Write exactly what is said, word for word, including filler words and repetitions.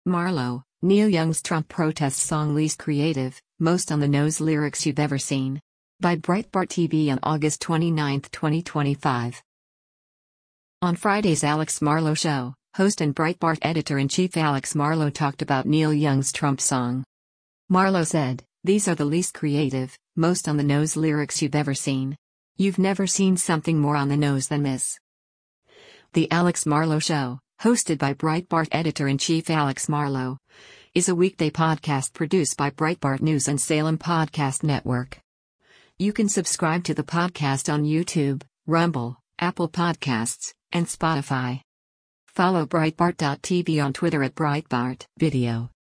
Marlo, Neil Young's Trump protest song least creative, most on the nose lyrics you've ever seen. By Breitbart T V on August twenty-ninth, twenty twenty-five. On Friday's Alex Marlow Show, host and Breitbart editor-in-chief Alex Marlow talked about Neil Young's Trump song. Marlow said, "These are the least creative, most on the nose lyrics you've ever seen. You've never seen something more on the nose than this." The Alex Marlow Show, hosted by Breitbart editor-in-chief Alex Marlow, is a weekday podcast produced by Breitbart News and Salem Podcast Network. You can subscribe to the podcast on YouTube, Rumble, Apple Podcasts, and Spotify. Follow Breitbart dot T V on Twitter at Breitbart Video.